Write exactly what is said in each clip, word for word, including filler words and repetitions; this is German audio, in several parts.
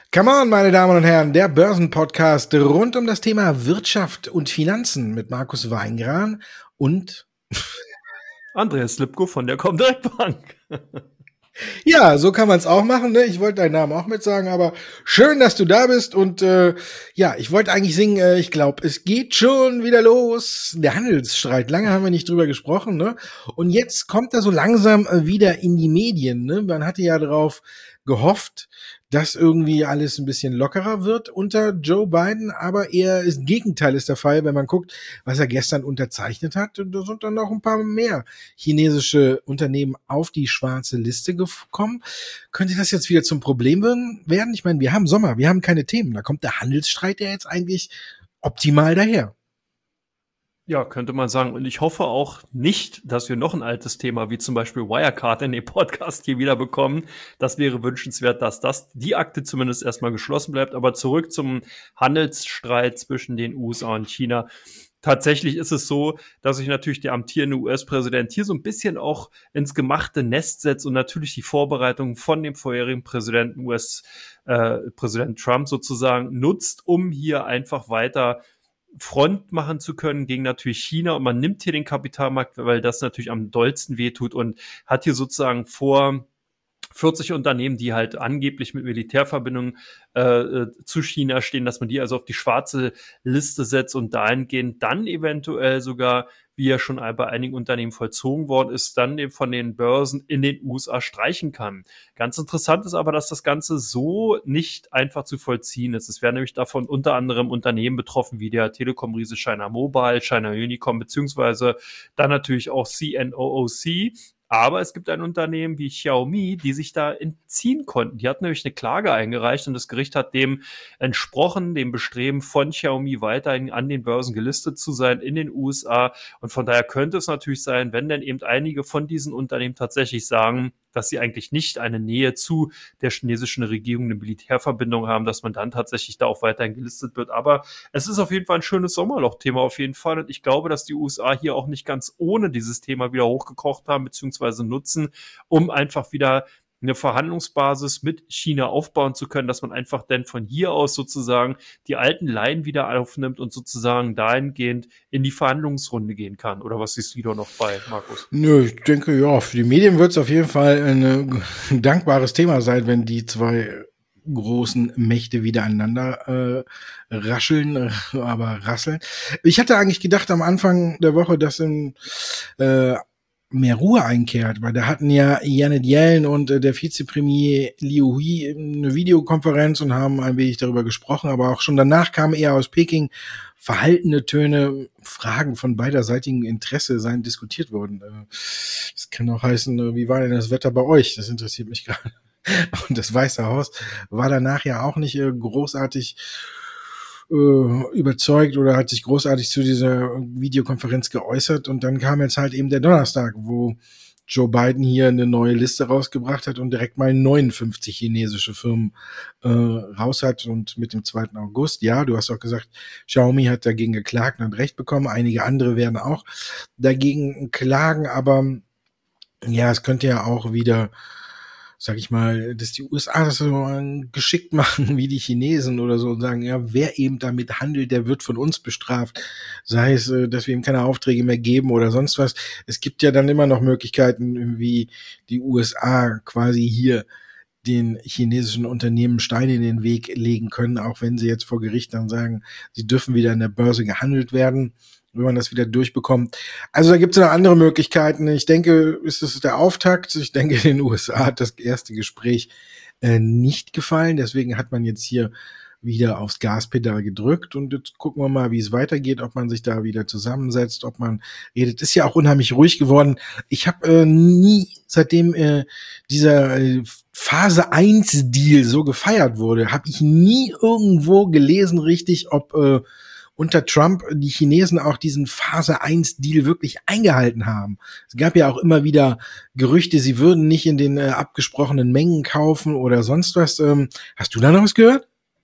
Come on, meine Damen und Herren, der Börsenpodcast rund um das Thema Wirtschaft und Finanzen mit Markus Weingran und Andreas Lipko von der Comdirect Bank. Ja, so kann man es auch machen, ne? Ich wollte deinen Namen auch mit sagen, aber schön, dass du da bist und äh, ja, ich wollte eigentlich singen, äh, ich glaube, es geht schon wieder los. Der Handelsstreit, lange haben wir nicht drüber gesprochen, ne? Und jetzt kommt er so langsam äh, wieder in die Medien, ne? Man hatte ja darauf gehofft, dass irgendwie alles ein bisschen lockerer wird unter Joe Biden, aber eher das Gegenteil ist der Fall, wenn man guckt, was er gestern unterzeichnet hat. Und da sind dann noch ein paar mehr chinesische Unternehmen auf die schwarze Liste gekommen. Könnte das jetzt wieder zum Problem werden? Ich meine, wir haben Sommer, wir haben keine Themen. Da kommt der Handelsstreit ja jetzt eigentlich optimal daher. Ja, könnte man sagen. Und ich hoffe auch nicht, dass wir noch ein altes Thema wie zum Beispiel Wirecard in den Podcast hier wieder bekommen. Das wäre wünschenswert, dass das die Akte zumindest erstmal geschlossen bleibt. Aber zurück zum Handelsstreit zwischen den U S A und China. Tatsächlich ist es so, dass sich natürlich der amtierende U S-Präsident hier so ein bisschen auch ins gemachte Nest setzt und natürlich die Vorbereitungen von dem vorherigen Präsidenten U S-Präsident äh, Trump sozusagen nutzt, um hier einfach weiter Front machen zu können gegen natürlich China. Und man nimmt hier den Kapitalmarkt, weil das natürlich am dollsten wehtut und hat hier sozusagen vor, vierzig Unternehmen, die halt angeblich mit Militärverbindungen äh, zu China stehen, dass man die also auf die schwarze Liste setzt und dahingehend dann eventuell sogar, wie ja schon bei einigen Unternehmen vollzogen worden ist, dann eben von den Börsen in den U S A streichen kann. Ganz interessant ist aber, dass das Ganze so nicht einfach zu vollziehen ist. Es werden nämlich davon unter anderem Unternehmen betroffen, wie der Telekom-Riese China Mobile, China Unicom, beziehungsweise dann natürlich auch C N O O C. Aber es gibt ein Unternehmen wie Xiaomi, die sich da entziehen konnten. Die hatten nämlich eine Klage eingereicht und das Gericht hat dem entsprochen, dem Bestreben von Xiaomi weiterhin an den Börsen gelistet zu sein in den U S A. Und von daher könnte es natürlich sein, wenn denn eben einige von diesen Unternehmen tatsächlich sagen, dass sie eigentlich nicht eine Nähe zu der chinesischen Regierung, eine Militärverbindung haben, dass man dann tatsächlich da auch weiterhin gelistet wird. Aber es ist auf jeden Fall ein schönes Sommerloch-Thema auf jeden Fall. Und ich glaube, dass die U S A hier auch nicht ganz ohne dieses Thema wieder hochgekocht haben, beziehungsweise nutzen, um einfach wieder eine Verhandlungsbasis mit China aufbauen zu können, dass man einfach dann von hier aus sozusagen die alten Leihen wieder aufnimmt und sozusagen dahingehend in die Verhandlungsrunde gehen kann. Oder was siehst du da noch bei, Markus? Nö, ich denke, ja, für die Medien wird es auf jeden Fall ein, ein dankbares Thema sein, wenn die zwei großen Mächte wieder aneinander äh, rascheln, aber rasseln. Ich hatte eigentlich gedacht am Anfang der Woche, dass in äh, mehr Ruhe einkehrt, weil da hatten ja Janet Yellen und äh, der Vizepremier Liu He eine Videokonferenz und haben ein wenig darüber gesprochen, aber auch schon danach kamen eher aus Peking verhaltene Töne, Fragen von beiderseitigem Interesse seien diskutiert worden. Äh, das kann auch heißen, äh, wie war denn das Wetter bei euch? Das interessiert mich gerade. Und das Weiße Haus war danach ja auch nicht äh, großartig überzeugt oder hat sich großartig zu dieser Videokonferenz geäußert und dann kam jetzt halt eben der Donnerstag, wo Joe Biden hier eine neue Liste rausgebracht hat und direkt mal neunundfünfzig chinesische Firmen äh, raus hat und mit dem zweiten August, ja, du hast auch gesagt, Xiaomi hat dagegen geklagt und hat Recht bekommen, einige andere werden auch dagegen klagen, aber ja, es könnte ja auch wieder, sag ich mal, dass die U S A das so geschickt machen wie die Chinesen oder so und sagen, ja, wer eben damit handelt, der wird von uns bestraft. Sei es, dass wir ihm keine Aufträge mehr geben oder sonst was. Es gibt ja dann immer noch Möglichkeiten, wie die U S A quasi hier den chinesischen Unternehmen Steine in den Weg legen können, auch wenn sie jetzt vor Gericht dann sagen, sie dürfen wieder an der Börse gehandelt werden, wenn man das wieder durchbekommt. Also da gibt es noch andere Möglichkeiten. Ich denke, es ist der Auftakt. Ich denke, in den U S A hat das erste Gespräch äh, nicht gefallen. Deswegen hat man jetzt hier wieder aufs Gaspedal gedrückt. Und jetzt gucken wir mal, wie es weitergeht, ob man sich da wieder zusammensetzt, ob man redet. Ist ja auch unheimlich ruhig geworden. Ich habe äh, nie, seitdem äh, dieser äh, Phase eins Deal so gefeiert wurde, habe ich nie irgendwo gelesen richtig, ob äh, unter Trump die Chinesen auch diesen Phase eins Deal wirklich eingehalten haben. Es gab ja auch immer wieder Gerüchte, sie würden nicht in den äh, abgesprochenen Mengen kaufen oder sonst was. Ähm, hast du da noch was gehört?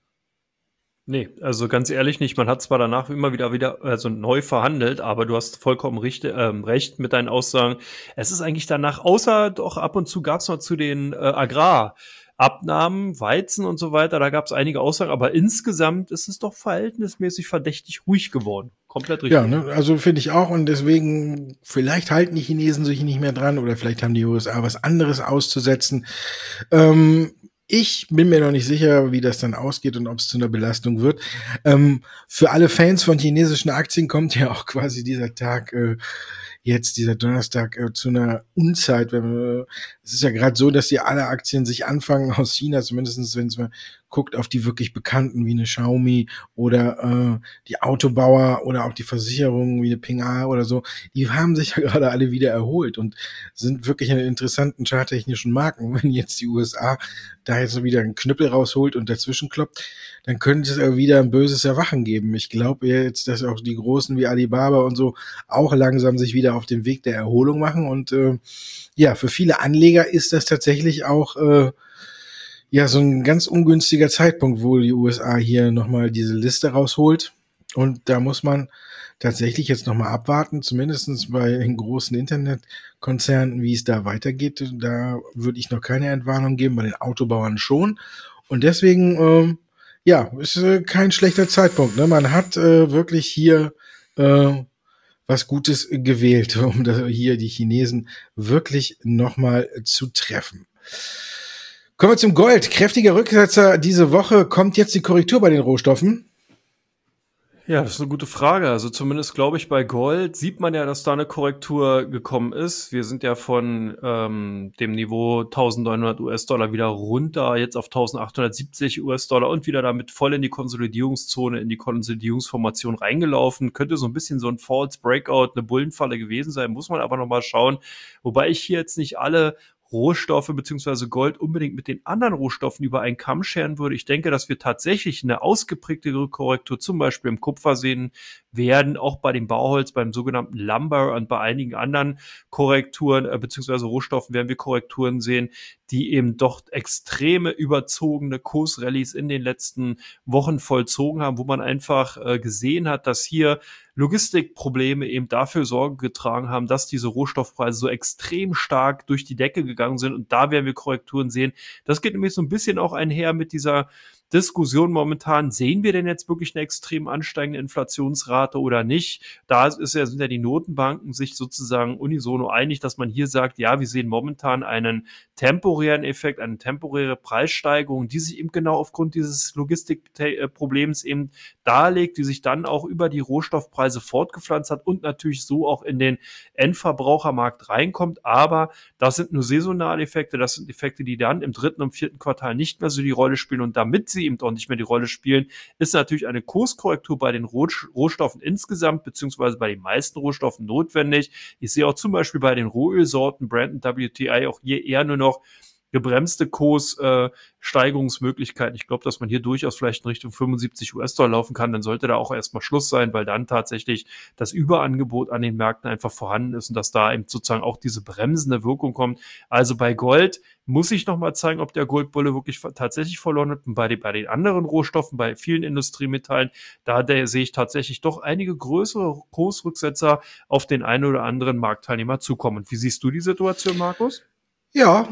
Nee, also ganz ehrlich nicht. Man hat zwar danach immer wieder wieder also neu verhandelt, aber du hast vollkommen recht, ähm, recht mit deinen Aussagen. Es ist eigentlich danach, außer doch ab und zu gab es noch zu den äh, Agrar Abnahmen, Weizen und so weiter, da gab es einige Aussagen, aber insgesamt ist es doch verhältnismäßig verdächtig ruhig geworden. Komplett richtig. Ja, ne, also finde ich auch, und deswegen, vielleicht halten die Chinesen sich nicht mehr dran oder vielleicht haben die U S A was anderes auszusetzen. Ähm, ich bin mir noch nicht sicher, wie das dann ausgeht und ob es zu einer Belastung wird. Ähm, für alle Fans von chinesischen Aktien kommt ja auch quasi dieser Tag, äh, jetzt dieser Donnerstag, äh, zu einer Unzeit. Wenn wir, es ist ja gerade so, dass die alle Aktien sich anfangen aus China, zumindestens wenn es mal guckt auf die wirklich bekannten wie eine Xiaomi oder äh, die Autobauer oder auch die Versicherungen wie eine Ping A oder so, die haben sich ja gerade alle wieder erholt und sind wirklich in interessanten charttechnischen Marken. Wenn jetzt die U S A da jetzt so wieder einen Knüppel rausholt und dazwischen kloppt, dann könnte es ja wieder ein böses Erwachen geben. Ich glaube jetzt, dass auch die Großen wie Alibaba und so auch langsam sich wieder auf den Weg der Erholung machen und äh, ja, für viele Anleger ist das tatsächlich auch äh, ja so ein ganz ungünstiger Zeitpunkt, wo die U S A hier nochmal diese Liste rausholt. Und da muss man tatsächlich jetzt nochmal abwarten, zumindest bei den großen Internetkonzernen, wie es da weitergeht. Da würde ich noch keine Entwarnung geben, bei den Autobauern schon. Und deswegen, ähm, ja, ist äh, kein schlechter Zeitpunkt. Ne? Man hat äh, wirklich hier äh, was Gutes gewählt, um da hier die Chinesen wirklich nochmal zu treffen. Kommen wir zum Gold. Kräftiger Rücksetzer diese Woche. Kommt jetzt die Korrektur bei den Rohstoffen? Ja, das ist eine gute Frage. Also zumindest glaube ich, bei Gold sieht man ja, dass da eine Korrektur gekommen ist. Wir sind ja von ähm, dem Niveau eintausendneunhundert US-Dollar wieder runter, jetzt auf eintausendachthundertsiebzig US-Dollar und wieder damit voll in die Konsolidierungszone, in die Konsolidierungsformation reingelaufen. Könnte so ein bisschen so ein False Breakout, eine Bullenfalle gewesen sein, muss man aber nochmal schauen. Wobei ich hier jetzt nicht alle Rohstoffe beziehungsweise Gold unbedingt mit den anderen Rohstoffen über einen Kamm scheren würde. Ich denke, dass wir tatsächlich eine ausgeprägtere Korrektur zum Beispiel im Kupfer sehen werden, auch bei dem Bauholz, beim sogenannten Lumber und bei einigen anderen Korrekturen äh, beziehungsweise Rohstoffen werden wir Korrekturen sehen, die eben doch extreme überzogene Kursrallies in den letzten Wochen vollzogen haben, wo man einfach äh, gesehen hat, dass hier Logistikprobleme eben dafür Sorge getragen haben, dass diese Rohstoffpreise so extrem stark durch die Decke gegangen sind. Und da werden wir Korrekturen sehen. Das geht nämlich so ein bisschen auch einher mit dieser Diskussion momentan, sehen wir denn jetzt wirklich eine extrem ansteigende Inflationsrate oder nicht? Da ist ja, sind ja die Notenbanken sich sozusagen unisono einig, dass man hier sagt, ja, wir sehen momentan einen temporären Effekt, eine temporäre Preissteigerung, die sich eben genau aufgrund dieses Logistikproblems eben darlegt, die sich dann auch über die Rohstoffpreise fortgepflanzt hat und natürlich so auch in den Endverbrauchermarkt reinkommt. Aber das sind nur saisonale Effekte, das sind Effekte, die dann im dritten und vierten Quartal nicht mehr so die Rolle spielen. Und damit sie eben auch nicht mehr die Rolle spielen, ist natürlich eine Kurskorrektur bei den Rohstoffen insgesamt, beziehungsweise bei den meisten Rohstoffen notwendig. Ich sehe auch zum Beispiel bei den Rohölsorten Brent und W T I auch hier eher nur noch gebremste Kurssteigerungsmöglichkeiten. Äh, ich glaube, dass man hier durchaus vielleicht in Richtung fünfundsiebzig US-Dollar laufen kann. Dann sollte da auch erstmal Schluss sein, weil dann tatsächlich das Überangebot an den Märkten einfach vorhanden ist und dass da eben sozusagen auch diese bremsende Wirkung kommt. Also bei Gold muss ich nochmal zeigen, ob der Goldbulle wirklich tatsächlich verloren hat. Und bei den, bei den anderen Rohstoffen, bei vielen Industriemetallen, da der, sehe ich tatsächlich doch einige größere Kursrücksetzer auf den einen oder anderen Marktteilnehmer zukommen. Und wie siehst du die Situation, Markus? Ja,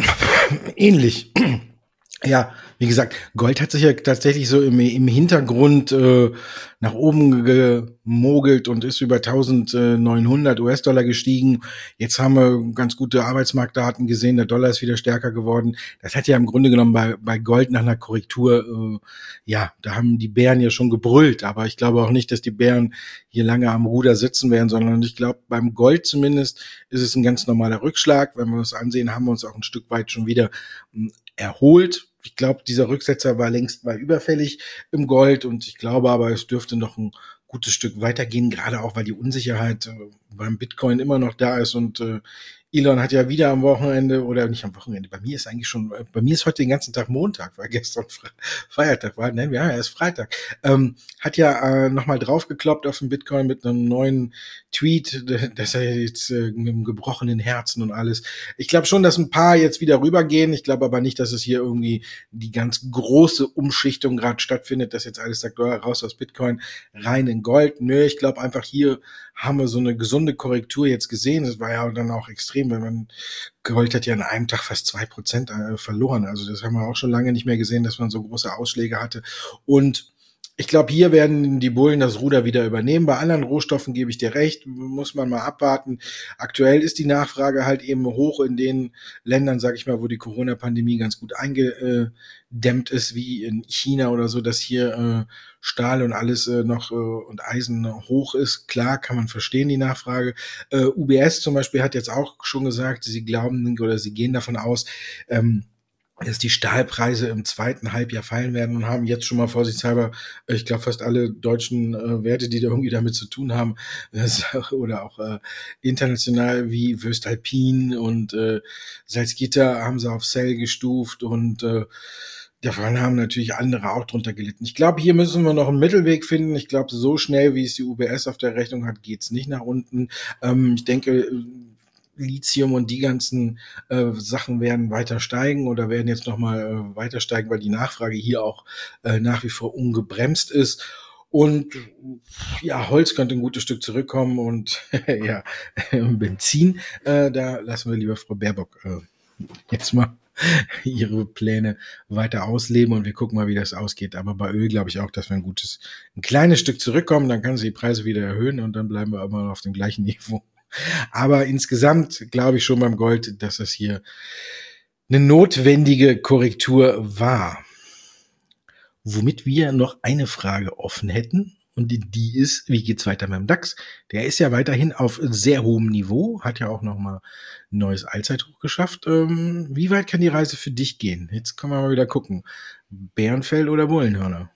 ähnlich. Ja, wie gesagt, Gold hat sich ja tatsächlich so im, im Hintergrund äh, nach oben gemogelt und ist über eintausendneunhundert US-Dollar gestiegen. Jetzt haben wir ganz gute Arbeitsmarktdaten gesehen, der Dollar ist wieder stärker geworden. Das hat ja im Grunde genommen bei, bei Gold nach einer Korrektur, äh, ja, da haben die Bären ja schon gebrüllt, aber ich glaube auch nicht, dass die Bären hier lange am Ruder sitzen werden, sondern ich glaube, beim Gold zumindest ist es ein ganz normaler Rückschlag. Wenn wir uns ansehen, haben wir uns auch ein Stück weit schon wieder mh, erholt. Ich glaube, dieser Rücksetzer war längst mal überfällig im Gold und ich glaube aber, es dürfte noch ein gutes Stück weitergehen, gerade auch, weil die Unsicherheit äh, beim Bitcoin immer noch da ist und äh, Elon hat ja wieder am Wochenende, oder nicht am Wochenende, bei mir ist eigentlich schon, bei mir ist heute den ganzen Tag Montag, weil gestern Fre- Feiertag war, nein, ja, er ist Freitag, ähm, hat ja äh, nochmal draufgekloppt auf den Bitcoin mit einem neuen Tweet, dass er jetzt äh, mit einem gebrochenen Herzen und alles. Ich glaube schon, dass ein paar jetzt wieder rübergehen, ich glaube aber nicht, dass es hier irgendwie die ganz große Umschichtung gerade stattfindet, dass jetzt alles sagt, oh, raus aus Bitcoin, rein in Gold. Nö, ich glaube einfach, hier haben wir so eine gesunde Korrektur jetzt gesehen. Das war ja dann auch extrem, wenn man Gold hat ja an einem Tag fast zwei Prozent äh, verloren. Also das haben wir auch schon lange nicht mehr gesehen, dass man so große Ausschläge hatte. Und ich glaube, hier werden die Bullen das Ruder wieder übernehmen. Bei anderen Rohstoffen gebe ich dir recht, muss man mal abwarten. Aktuell ist die Nachfrage halt eben hoch in den Ländern, sage ich mal, wo die Corona-Pandemie ganz gut eingedämmt ist, wie in China oder so, dass hier äh, Stahl und alles äh, noch äh, und Eisen hoch ist. Klar, kann man verstehen, die Nachfrage. Äh, U B S zum Beispiel hat jetzt auch schon gesagt, sie glauben oder sie gehen davon aus, ähm, dass die Stahlpreise im zweiten Halbjahr fallen werden und haben jetzt schon mal vorsichtshalber, ich glaube, fast alle deutschen äh, Werte, die da irgendwie damit zu tun haben, das, oder auch äh, international wie Voestalpine und äh, Salzgitter haben sie auf Sell gestuft und äh, davon haben natürlich andere auch drunter gelitten. Ich glaube, hier müssen wir noch einen Mittelweg finden. Ich glaube, so schnell, wie es die U B S auf der Rechnung hat, geht's nicht nach unten. Ähm, ich denke, Lithium und die ganzen äh, Sachen werden weiter steigen oder werden jetzt nochmal äh, weiter steigen, weil die Nachfrage hier auch äh, nach wie vor ungebremst ist. Und ja, Holz könnte ein gutes Stück zurückkommen und ja, Benzin, äh, da lassen wir lieber Frau Baerbock äh, jetzt mal ihre Pläne weiter ausleben und wir gucken mal, wie das ausgeht. Aber bei Öl glaube ich auch, dass wir ein gutes, ein kleines Stück zurückkommen, dann kann sie die Preise wieder erhöhen und dann bleiben wir immer auf dem gleichen Niveau. Aber insgesamt glaube ich schon beim Gold, dass das hier eine notwendige Korrektur war. Womit wir noch eine Frage offen hätten. Und die ist, wie geht's weiter mit dem DAX? Der ist ja weiterhin auf sehr hohem Niveau, hat ja auch nochmal ein neues Allzeithoch geschafft. Ähm, wie weit kann die Reise für dich gehen? Jetzt können wir mal wieder gucken. Bärenfell oder Bullenhörner?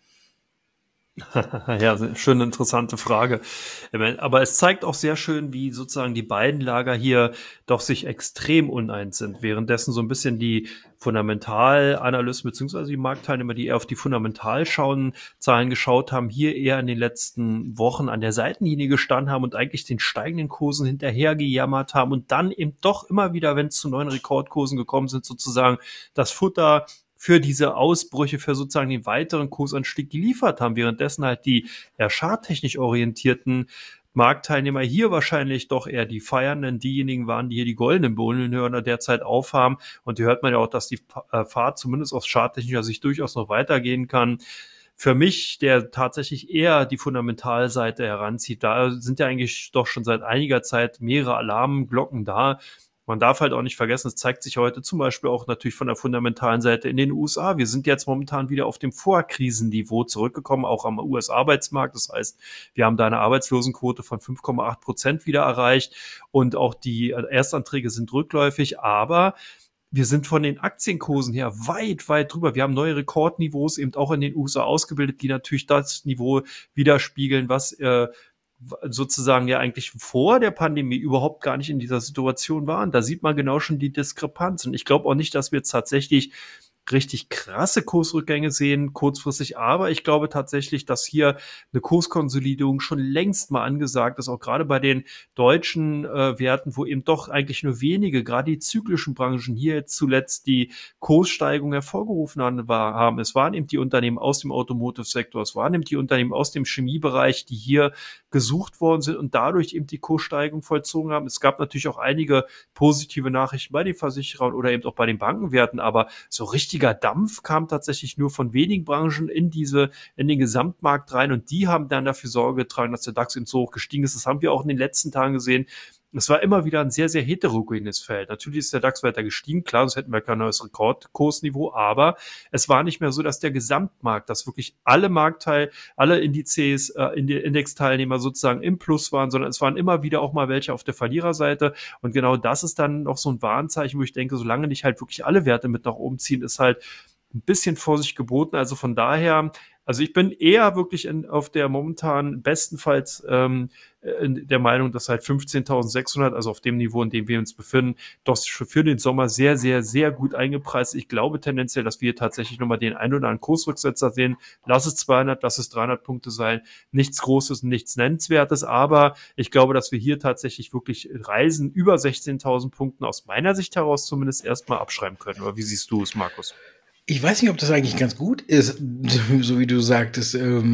Ja, schöne, interessante Frage. Aber es zeigt auch sehr schön, wie sozusagen die beiden Lager hier doch sich extrem uneins sind. Währenddessen so ein bisschen die Fundamentalanalysten beziehungsweise die Marktteilnehmer, die eher auf die Fundamentalschauen Zahlen geschaut haben, hier eher in den letzten Wochen an der Seitenlinie gestanden haben und eigentlich den steigenden Kursen hinterhergejammert haben und dann eben doch immer wieder, wenn es zu neuen Rekordkursen gekommen sind, sozusagen das Futter für diese Ausbrüche, für sozusagen den weiteren Kursanstieg geliefert haben, währenddessen halt die eher charttechnisch orientierten Marktteilnehmer hier wahrscheinlich doch eher die Feiernden, diejenigen waren, die hier die goldenen Bullenhörner derzeit aufhaben. Und hier hört man ja auch, dass die Fahrt zumindest aus charttechnischer Sicht durchaus noch weitergehen kann. Für mich, der tatsächlich eher die Fundamentalseite heranzieht, da sind ja eigentlich doch schon seit einiger Zeit mehrere Alarmglocken da. Man darf halt auch nicht vergessen, es zeigt sich heute zum Beispiel auch natürlich von der fundamentalen Seite in den U S A. Wir sind jetzt momentan wieder auf dem Vorkrisenniveau zurückgekommen, auch am U S-Arbeitsmarkt. Das heißt, wir haben da eine Arbeitslosenquote von fünf Komma acht Prozent wieder erreicht und auch die Erstanträge sind rückläufig, aber wir sind von den Aktienkursen her weit, weit drüber. Wir haben neue Rekordniveaus eben auch in den U S A ausgebildet, die natürlich das Niveau widerspiegeln, was äh, sozusagen ja eigentlich vor der Pandemie überhaupt gar nicht in dieser Situation waren. Da sieht man genau schon die Diskrepanz. Und ich glaube auch nicht, dass wir jetzt tatsächlich richtig krasse Kursrückgänge sehen, kurzfristig, aber ich glaube tatsächlich, dass hier eine Kurskonsolidierung schon längst mal angesagt ist, auch gerade bei den deutschen äh, Werten, wo eben doch eigentlich nur wenige, gerade die zyklischen Branchen hier jetzt zuletzt die Kurssteigerung hervorgerufen haben, war, haben. Es waren eben die Unternehmen aus dem Automotive-Sektor, es waren eben die Unternehmen aus dem Chemiebereich, die hier gesucht worden sind und dadurch eben die Kurssteigerung vollzogen haben. Es gab natürlich auch einige positive Nachrichten bei den Versicherern oder eben auch bei den Bankenwerten, aber so richtig richtiger Dampf kam tatsächlich nur von wenigen Branchen in diese, in den Gesamtmarkt rein und die haben dann dafür Sorge getragen, dass der DAX eben so hoch gestiegen ist. Das haben wir auch in den letzten Tagen gesehen. Es war immer wieder ein sehr, sehr heterogenes Feld. Natürlich ist der DAX weiter gestiegen, klar, sonst hätten wir kein neues Rekordkursniveau, aber es war nicht mehr so, dass der Gesamtmarkt, dass wirklich alle Marktteil, alle Indizes, äh, Indexteilnehmer sozusagen im Plus waren, sondern es waren immer wieder auch mal welche auf der Verliererseite und genau das ist dann noch so ein Warnzeichen, wo ich denke, solange nicht halt wirklich alle Werte mit nach oben ziehen, ist halt ein bisschen Vorsicht geboten. Also von daher, also ich bin eher wirklich in, auf der momentan bestenfalls ähm, in der Meinung, dass halt fünfzehntausendsechshundert, also auf dem Niveau, in dem wir uns befinden, doch für den Sommer sehr, sehr, sehr gut eingepreist. Ich glaube tendenziell, dass wir tatsächlich nochmal den ein oder anderen Kursrücksetzer sehen. Lass es zweihundert, lass es dreihundert Punkte sein. Nichts Großes, nichts Nennenswertes, aber ich glaube, dass wir hier tatsächlich wirklich Reisen über sechzehntausend Punkten aus meiner Sicht heraus zumindest erstmal abschreiben können. Oder wie siehst du es, Markus? Ich weiß nicht, ob das eigentlich ganz gut ist, so wie du sagtest. Ähm,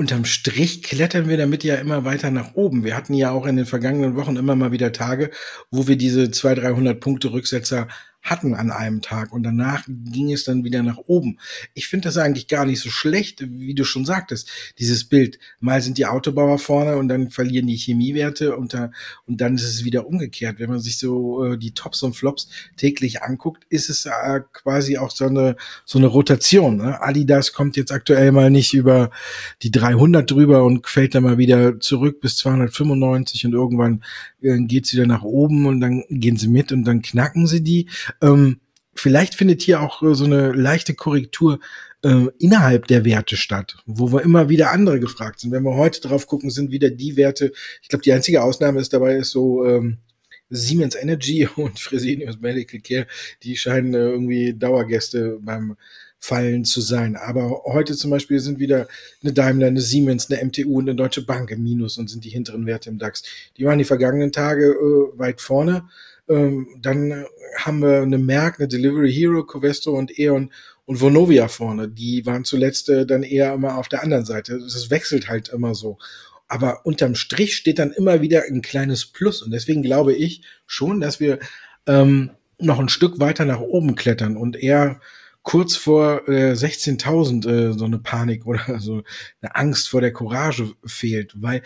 unterm Strich klettern wir damit ja immer weiter nach oben. Wir hatten ja auch in den vergangenen Wochen immer mal wieder Tage, wo wir diese zweihundert, dreihundert Punkte Rücksetzer hatten an einem Tag und danach ging es dann wieder nach oben. Ich finde das eigentlich gar nicht so schlecht, wie du schon sagtest, dieses Bild. Mal sind die Autobauer vorne und dann verlieren die Chemiewerte und, da, und dann ist es wieder umgekehrt. Wenn man sich so äh, die Tops und Flops täglich anguckt, ist es äh, quasi auch so eine, so eine Rotation. Ne? Adidas kommt jetzt aktuell mal nicht über die dreihundert drüber und fällt dann mal wieder zurück bis zweihundertfünfundneunzig und irgendwann äh, geht's wieder nach oben und dann gehen sie mit und dann knacken sie die. Ähm, vielleicht findet hier auch äh, so eine leichte Korrektur äh, innerhalb der Werte statt, wo wir immer wieder andere gefragt sind. Wenn wir heute drauf gucken, sind wieder die Werte, ich glaube, die einzige Ausnahme ist dabei, ist so ähm, Siemens Energy und Fresenius Medical Care, die scheinen äh, irgendwie Dauergäste beim Fallen zu sein. Aber heute zum Beispiel sind wieder eine Daimler, eine Siemens, eine M T U und eine Deutsche Bank im Minus und sind die hinteren Werte im DAX. Die waren die vergangenen Tage äh, weit vorne. Ähm, dann haben wir eine Merck, eine Delivery Hero, Covestro und E.ON und Vonovia vorne. Die waren zuletzt äh, dann eher immer auf der anderen Seite. Das wechselt halt immer so. Aber unterm Strich steht dann immer wieder ein kleines Plus. Und deswegen glaube ich schon, dass wir ähm, noch ein Stück weiter nach oben klettern und eher kurz vor äh, sechzehntausend äh, so eine Panik oder so eine Angst vor der Courage fehlt. Weil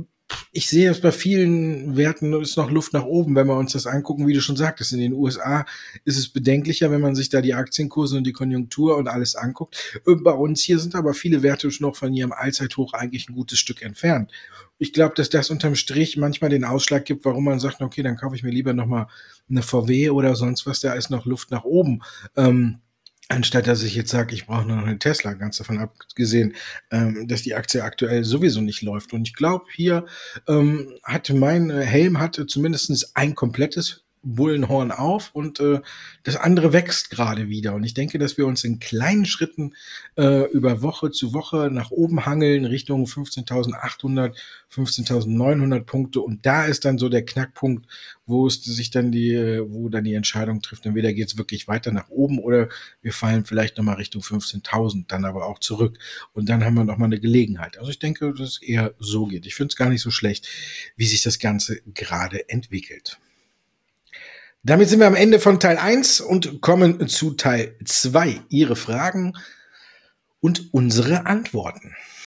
ich sehe es bei vielen Werten, ist noch Luft nach oben, wenn wir uns das angucken, wie du schon sagtest. In den U S A ist es bedenklicher, wenn man sich da die Aktienkurse und die Konjunktur und alles anguckt. Bei uns hier sind aber viele Werte noch von ihrem Allzeithoch eigentlich ein gutes Stück entfernt. Ich glaube, dass das unterm Strich manchmal den Ausschlag gibt, warum man sagt, okay, dann kaufe ich mir lieber nochmal eine V W oder sonst was, da ist noch Luft nach oben. Ähm, Anstatt dass ich jetzt sage, ich brauche noch eine Tesla, ganz davon abgesehen, ähm, dass die Aktie aktuell sowieso nicht läuft. Und ich glaube, hier ähm, hatte mein äh, Helm hatte zumindest ein komplettes Bullenhorn auf und äh, das andere wächst gerade wieder. Und ich denke, dass wir uns in kleinen Schritten äh, über Woche zu Woche nach oben hangeln, Richtung fünfzehntausendachthundert, fünfzehntausendneunhundert Punkte. Und da ist dann so der Knackpunkt, wo es sich dann die, wo dann die Entscheidung trifft. Entweder geht es wirklich weiter nach oben oder wir fallen vielleicht nochmal Richtung fünfzehntausend, dann aber auch zurück. Und dann haben wir nochmal eine Gelegenheit. Also ich denke, dass es eher so geht. Ich finde es gar nicht so schlecht, wie sich das Ganze gerade entwickelt. Damit sind wir am Ende von Teil eins und kommen zu Teil zwei. Ihre Fragen und unsere Antworten.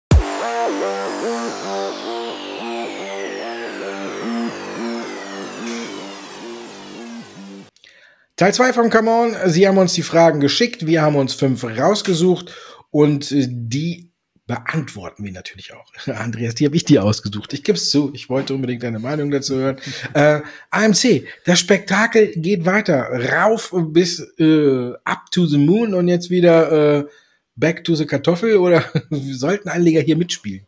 Teil zwei von Come On. Sie haben uns die Fragen geschickt. Wir haben uns fünf rausgesucht und die beantworten wir natürlich auch. Andreas, die habe ich dir ausgesucht. Ich gebe es zu, ich wollte unbedingt deine Meinung dazu hören. Äh, A M C, das Spektakel geht weiter. Rauf bis äh, up to the moon und jetzt wieder äh, back to the Kartoffel oder sollten Anleger hier mitspielen?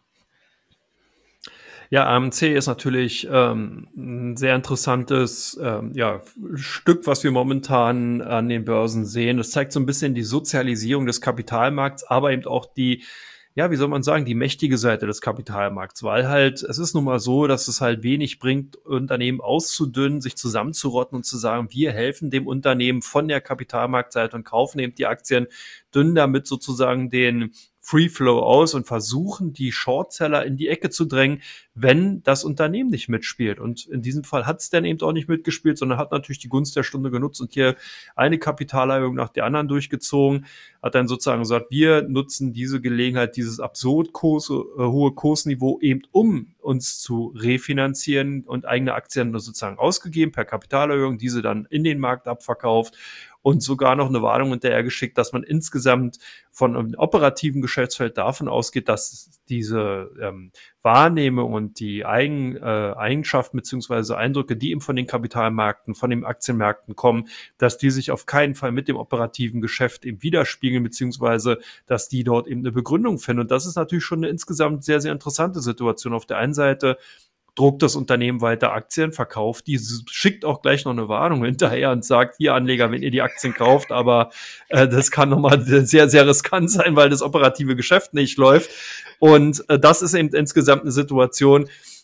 Ja, A M C ist natürlich ähm, ein sehr interessantes ähm, ja, Stück, was wir momentan an den Börsen sehen. Das zeigt so ein bisschen die Sozialisierung des Kapitalmarkts, aber eben auch die, ja, wie soll man sagen, die mächtige Seite des Kapitalmarkts, weil halt, es ist nun mal so, dass es halt wenig bringt, Unternehmen auszudünnen, sich zusammenzurotten und zu sagen, wir helfen dem Unternehmen von der Kapitalmarktseite und kaufen eben die Aktien, dünnen damit sozusagen den Free Flow aus und versuchen, die Shortseller in die Ecke zu drängen, wenn das Unternehmen nicht mitspielt. Und in diesem Fall hat es dann eben auch nicht mitgespielt, sondern hat natürlich die Gunst der Stunde genutzt und hier eine Kapitalerhöhung nach der anderen durchgezogen, hat dann sozusagen gesagt, wir nutzen diese Gelegenheit, dieses absurd Kurs, äh, hohe Kursniveau eben um uns zu refinanzieren und eigene Aktien sozusagen ausgegeben per Kapitalerhöhung, diese dann in den Markt abverkauft und sogar noch eine Warnung hinterher geschickt, dass man insgesamt von einem operativen Geschäftsfeld davon ausgeht, dass diese ähm, Wahrnehmung und die Eigen, äh, Eigenschaften beziehungsweise Eindrücke, die eben von den Kapitalmärkten, von den Aktienmärkten kommen, dass die sich auf keinen Fall mit dem operativen Geschäft eben widerspiegeln, beziehungsweise dass die dort eben eine Begründung finden. Und das ist natürlich schon eine insgesamt sehr, sehr interessante Situation. Auf der einen Seite druckt das Unternehmen weiter Aktien, verkauft die, schickt auch gleich noch eine Warnung hinterher und sagt, hier Anleger, wenn ihr die Aktien kauft, aber äh, das kann nochmal sehr, sehr riskant sein, weil das operative Geschäft nicht läuft. Und äh, das ist eben insgesamt eine Situation,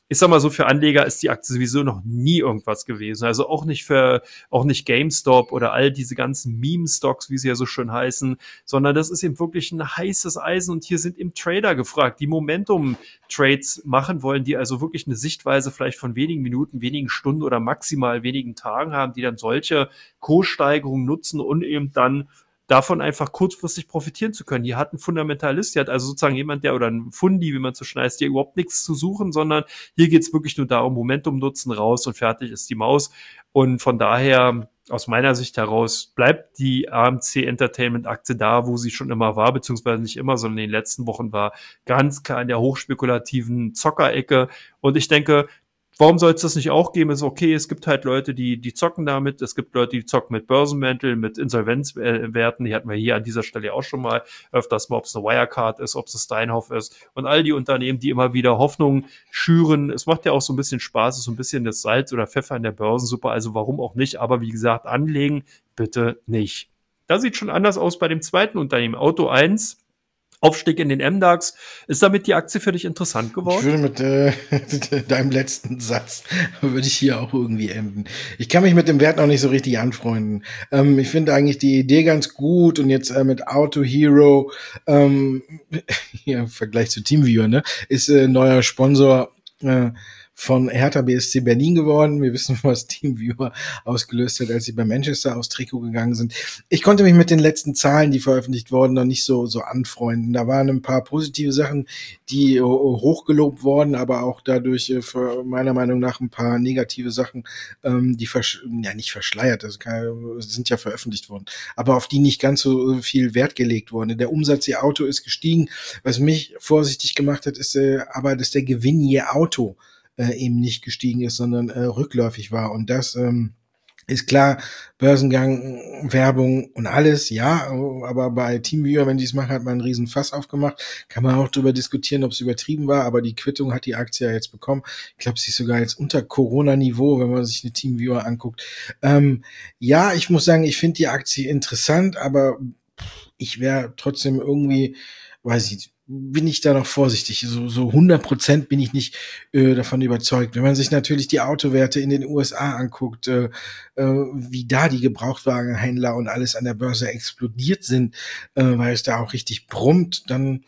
ich sag mal so, für Anleger ist die Aktie sowieso noch nie irgendwas gewesen. Also auch nicht für, auch nicht GameStop oder all diese ganzen Meme-Stocks, wie sie ja so schön heißen, sondern das ist eben wirklich ein heißes Eisen und hier sind eben Trader gefragt, die Momentum-Trades machen wollen, die also wirklich eine Sichtweise vielleicht von wenigen Minuten, wenigen Stunden oder maximal wenigen Tagen haben, die dann solche Kurssteigerungen nutzen und eben dann davon einfach kurzfristig profitieren zu können. Hier hat ein Fundamentalist, hier hat also sozusagen jemand, der oder ein Fundi, wie man so schnell heißt, hier überhaupt nichts zu suchen, sondern hier geht's wirklich nur darum, Momentum nutzen, raus und fertig ist die Maus. Und von daher, aus meiner Sicht heraus, bleibt die A M C Entertainment Aktie da, wo sie schon immer war, beziehungsweise nicht immer, sondern in den letzten Wochen war ganz klar in der hochspekulativen Zockerecke. Und ich denke, warum soll es das nicht auch geben? Ist okay, es gibt halt Leute, die, die zocken damit. Es gibt Leute, die zocken mit Börsenmäntel, mit Insolvenzwerten. Die hatten wir hier an dieser Stelle auch schon mal öfters mal, ob es eine Wirecard ist, ob es eine Steinhoff ist. Und all die Unternehmen, die immer wieder Hoffnung schüren. Es macht ja auch so ein bisschen Spaß, es ist so ein bisschen das Salz oder Pfeffer in der Börsensuppe. Also warum auch nicht? Aber wie gesagt, anlegen bitte nicht. Das sieht schon anders aus bei dem zweiten Unternehmen, Auto eins. Aufstieg in den M DAX. Ist damit die Aktie für dich interessant geworden? Ich würde mit äh, deinem letzten Satz, würde ich hier auch irgendwie enden. Ich kann mich mit dem Wert noch nicht so richtig anfreunden. Ähm, ich finde eigentlich die Idee ganz gut und jetzt äh, mit Auto Hero, ähm, hier im Vergleich zu TeamViewer, ne, ist äh, neuer Sponsor äh, von Hertha B S C Berlin geworden. Wir wissen, was TeamViewer ausgelöst hat, als sie bei Manchester aufs Trikot gegangen sind. Ich konnte mich mit den letzten Zahlen, die veröffentlicht wurden, noch nicht so so anfreunden. Da waren ein paar positive Sachen, die hochgelobt wurden, aber auch dadurch für meiner Meinung nach ein paar negative Sachen, die versch- ja nicht verschleiert, das sind ja veröffentlicht worden, aber auf die nicht ganz so viel Wert gelegt wurde. Der Umsatz je Auto ist gestiegen. Was mich vorsichtig gemacht hat, ist aber, dass der Gewinn je Auto Äh, eben nicht gestiegen ist, sondern äh, rückläufig war. Und das ähm, ist klar, Börsengang, Werbung und alles, ja, aber bei TeamViewer, wenn die es machen, hat man einen riesen Fass aufgemacht. Kann man auch darüber diskutieren, ob es übertrieben war, aber die Quittung hat die Aktie ja jetzt bekommen. Ich glaube, sie ist sogar jetzt unter Corona-Niveau, wenn man sich eine TeamViewer anguckt. Ähm, ja, ich muss sagen, ich finde die Aktie interessant, aber ich wäre trotzdem irgendwie, weiß ich, bin ich da noch vorsichtig. So, so hundert Prozent bin ich nicht äh, davon überzeugt. Wenn man sich natürlich die Autowerte in den U S A anguckt, äh, äh, wie da die Gebrauchtwagenhändler und alles an der Börse explodiert sind, äh, weil es da auch richtig brummt, dann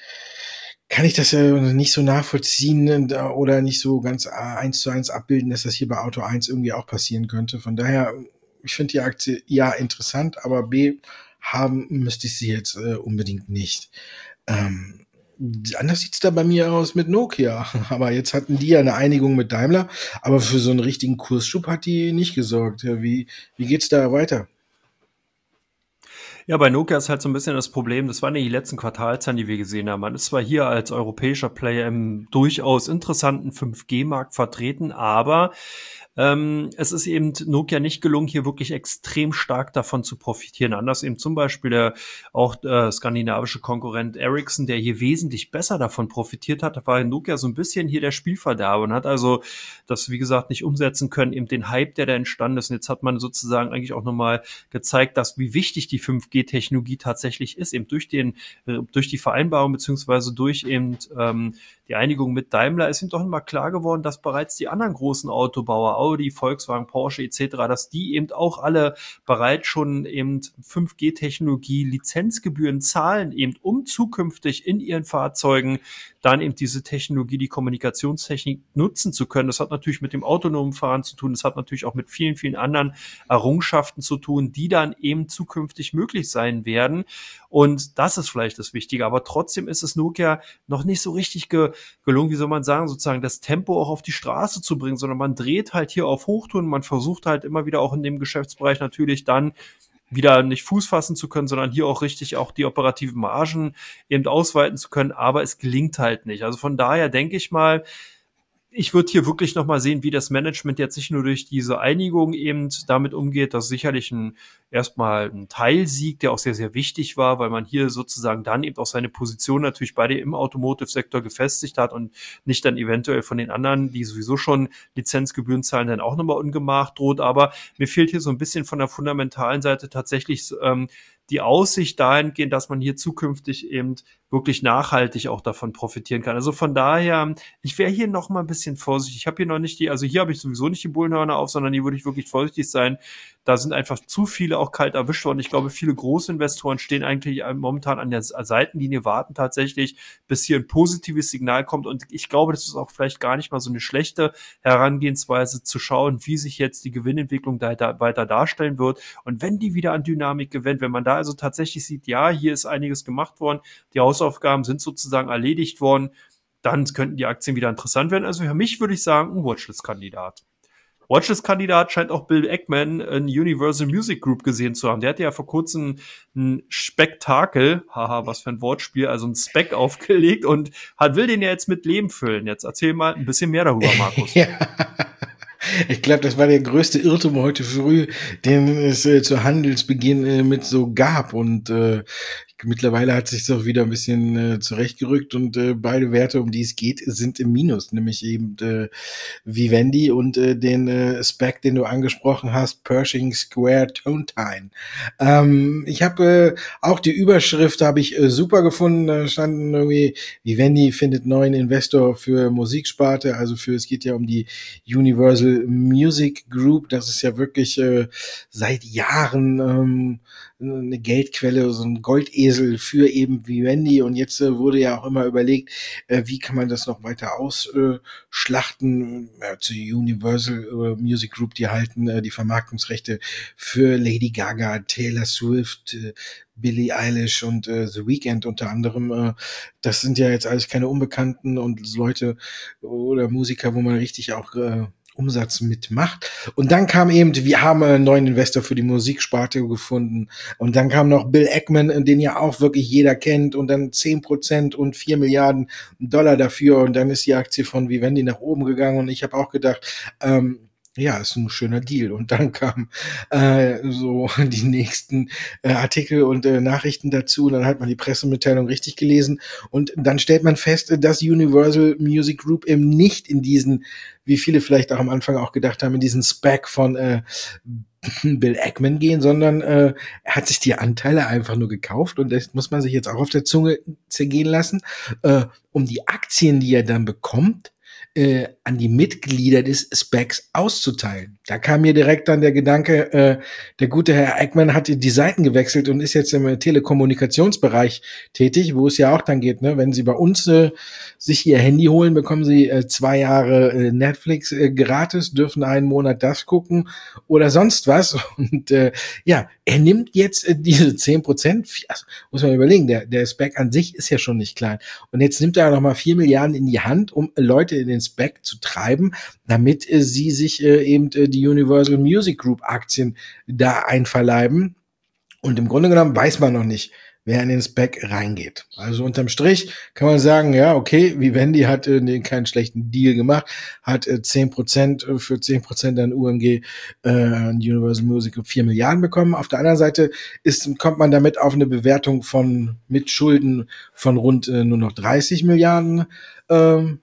kann ich das ja nicht so nachvollziehen oder nicht so ganz eins zu eins abbilden, dass das hier bei Auto eins irgendwie auch passieren könnte. Von daher, ich finde die Aktie ja interessant, aber B, haben müsste ich sie jetzt äh, unbedingt nicht. Ähm, anders sieht's da bei mir aus mit Nokia. Aber jetzt hatten die ja eine Einigung mit Daimler, aber für so einen richtigen Kursschub hat die nicht gesorgt. Wie, wie geht's da weiter? Ja, bei Nokia ist halt so ein bisschen das Problem, das waren ja die letzten Quartalzahlen, die wir gesehen haben. Man ist zwar hier als europäischer Player im durchaus interessanten fünf G-Markt vertreten, aber ähm, es ist eben Nokia nicht gelungen, hier wirklich extrem stark davon zu profitieren. Anders eben zum Beispiel der auch äh, skandinavische Konkurrent Ericsson, der hier wesentlich besser davon profitiert hat, war Nokia so ein bisschen hier der Spielverderber und hat also das, wie gesagt, nicht umsetzen können, eben den Hype, der da entstanden ist. Und jetzt hat man sozusagen eigentlich auch nochmal gezeigt, dass wie wichtig die fünf G-Technologie tatsächlich ist, eben durch den, äh, durch die Vereinbarung beziehungsweise durch eben ähm, die Einigung mit Daimler ist ihm doch immer klar geworden, dass bereits die anderen großen Autobauer, Audi, Volkswagen, Porsche et cetera, dass die eben auch alle bereits schon eben fünf G-Technologie Lizenzgebühren zahlen, eben um zukünftig in ihren Fahrzeugen dann eben diese Technologie, die Kommunikationstechnik nutzen zu können. Das hat natürlich mit dem autonomen Fahren zu tun, das hat natürlich auch mit vielen, vielen anderen Errungenschaften zu tun, die dann eben zukünftig möglich sein werden. Und das ist vielleicht das Wichtige, aber trotzdem ist es Nokia noch nicht so richtig ge- gelungen, wie soll man sagen, sozusagen das Tempo auch auf die Straße zu bringen, sondern man dreht halt hier auf Hochtouren, man versucht halt immer wieder auch in dem Geschäftsbereich natürlich dann wieder nicht Fuß fassen zu können, sondern hier auch richtig auch die operativen Margen eben ausweiten zu können, aber es gelingt halt nicht. Also von daher denke ich mal, ich würde hier wirklich nochmal sehen, wie das Management jetzt nicht nur durch diese Einigung eben damit umgeht. Das ist sicherlich ein, erstmal ein Teilsieg, der auch sehr, sehr wichtig war, weil man hier sozusagen dann eben auch seine Position natürlich beide im Automotive-Sektor gefestigt hat und nicht dann eventuell von den anderen, die sowieso schon Lizenzgebühren zahlen, dann auch nochmal ungemach droht. Aber mir fehlt hier so ein bisschen von der fundamentalen Seite tatsächlich ähm, die Aussicht dahingehend, dass man hier zukünftig eben wirklich nachhaltig auch davon profitieren kann. Also von daher, ich wäre hier noch mal ein bisschen vorsichtig. Ich habe hier noch nicht die, also hier habe ich sowieso nicht die Bullenhörner auf, sondern hier würde ich wirklich vorsichtig sein. Da sind einfach zu viele auch kalt erwischt worden. Ich glaube, viele Großinvestoren stehen eigentlich momentan an der Seitenlinie, warten tatsächlich, bis hier ein positives Signal kommt. Und ich glaube, das ist auch vielleicht gar nicht mal so eine schlechte Herangehensweise, zu schauen, wie sich jetzt die Gewinnentwicklung da, da weiter darstellen wird. Und wenn die wieder an Dynamik gewinnt, wenn man da also tatsächlich sieht, ja, hier ist einiges gemacht worden, die Hausaufgaben sind sozusagen erledigt worden, dann könnten die Aktien wieder interessant werden. Also für mich würde ich sagen, ein Watchlist-Kandidat. Watchlist-Kandidat scheint auch Bill Ackman in Universal Music Group gesehen zu haben. Der hatte ja vor kurzem ein Spektakel, haha, was für ein Wortspiel, also ein Spec aufgelegt und hat, will den ja jetzt mit Leben füllen. Jetzt erzähl mal ein bisschen mehr darüber, Markus. Ja. Ich glaube, das war der größte Irrtum heute früh, den es äh, zu Handelsbeginn äh, mit so gab. Und äh, mittlerweile hat sich doch wieder ein bisschen äh, zurechtgerückt und äh, beide Werte, um die es geht, sind im Minus, nämlich eben äh, Vivendi und äh, den äh, Spec, den du angesprochen hast, Pershing Square Tontine. Ähm, ich habe äh, auch die Überschrift habe ich äh, super gefunden, da standen irgendwie, Vivendi findet neuen Investor für Musiksparte, also für, es geht ja um die Universal Music Group, das ist ja wirklich äh, seit Jahren ähm, eine Geldquelle, so ein Goldesel für eben Vivendi, und jetzt äh, wurde ja auch immer überlegt, äh, wie kann man das noch weiter ausschlachten. Äh, zu Universal äh, Music Group, die halten äh, die Vermarktungsrechte für Lady Gaga, Taylor Swift, äh, Billie Eilish und äh, The Weeknd unter anderem. Äh, das sind ja jetzt alles keine Unbekannten und Leute oder Musiker, wo man richtig auch äh, Umsatz mitmacht. Und dann kam eben, wir haben einen neuen Investor für die Musiksparte gefunden. Und dann kam noch Bill Ackman, den ja auch wirklich jeder kennt, und dann zehn Prozent und vier Milliarden Dollar dafür. Und dann ist die Aktie von Vivendi nach oben gegangen. Und ich habe auch gedacht, ähm, ja, ist ein schöner Deal. Und dann kamen äh, so die nächsten äh, Artikel und äh, Nachrichten dazu. Und dann hat man die Pressemitteilung richtig gelesen. Und dann stellt man fest, dass Universal Music Group eben nicht in diesen, wie viele vielleicht auch am Anfang auch gedacht haben, in diesen Spec von äh, Bill Ackman gehen, sondern äh, er hat sich die Anteile einfach nur gekauft, und das muss man sich jetzt auch auf der Zunge zergehen lassen, äh, um die Aktien, die er dann bekommt, äh, an die Mitglieder des Specs auszuteilen. Da kam mir direkt dann der Gedanke, äh, der gute Herr Ackman hat die Seiten gewechselt und ist jetzt im Telekommunikationsbereich tätig, wo es ja auch dann geht, ne? Wenn Sie bei uns äh, sich Ihr Handy holen, bekommen Sie äh, zwei Jahre äh, Netflix äh, gratis, dürfen einen Monat das gucken oder sonst was. Und äh, ja, er nimmt jetzt äh, diese zehn Prozent, also, muss man überlegen, der, der Spec an sich ist ja schon nicht klein. Und jetzt nimmt er nochmal vier Milliarden in die Hand, um Leute in den Spec zu treiben, damit äh, sie sich äh, eben äh, die Universal Music Group Aktien da einverleiben. Und im Grunde genommen weiß man noch nicht, wer in den Spec reingeht. Also unterm Strich kann man sagen, ja, okay, Vivendi hat äh, keinen schlechten Deal gemacht, hat äh, zehn Prozent für zehn Prozent an U M G, äh, an Universal Music Group vier Milliarden bekommen. Auf der anderen Seite ist, kommt man damit auf eine Bewertung von mit Schulden von rund äh, nur noch dreißig Milliarden ähm,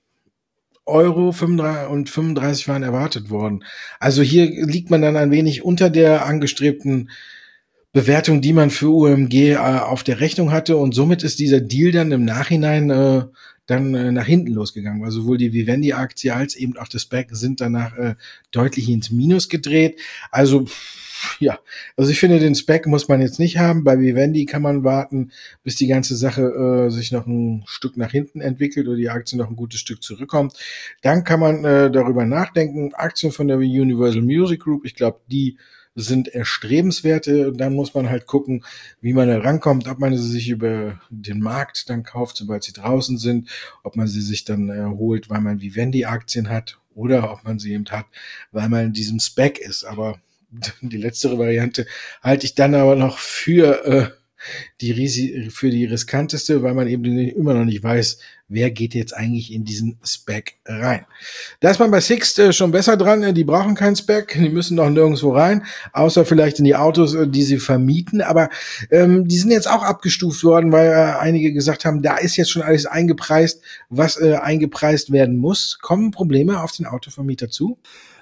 Euro, fünfunddreißig und fünfunddreißig waren erwartet worden. Also hier liegt man dann ein wenig unter der angestrebten Bewertung, die man für U M G äh, auf der Rechnung hatte, und somit ist dieser Deal dann im Nachhinein äh, dann äh, nach hinten losgegangen, weil sowohl die Vivendi-Aktie als eben auch das Spec sind danach äh, deutlich ins Minus gedreht. Also ja, also ich finde, den Spec muss man jetzt nicht haben. Bei Vivendi kann man warten, bis die ganze Sache äh, sich noch ein Stück nach hinten entwickelt oder die Aktie noch ein gutes Stück zurückkommt. Dann kann man äh, darüber nachdenken. Aktien von der Universal Music Group, ich glaube, die sind erstrebenswerte. Dann muss man halt gucken, wie man da rankommt, ob man sie sich über den Markt dann kauft, sobald sie draußen sind, ob man sie sich dann äh, holt, weil man Vivendi-Aktien hat, oder ob man sie eben hat, weil man in diesem Spec ist. Aber die letztere Variante halte ich dann aber noch für äh, die Risi- für die riskanteste, weil man eben immer noch nicht weiß, wer geht jetzt eigentlich in diesen Spec rein. Da ist man bei Sixt äh, schon besser dran. Die brauchen keinen Spec, die müssen doch nirgendwo rein, außer vielleicht in die Autos, äh, die sie vermieten. Aber ähm, die sind jetzt auch abgestuft worden, weil äh, einige gesagt haben, da ist jetzt schon alles eingepreist, was äh, eingepreist werden muss. Kommen Probleme auf den Autovermieter zu?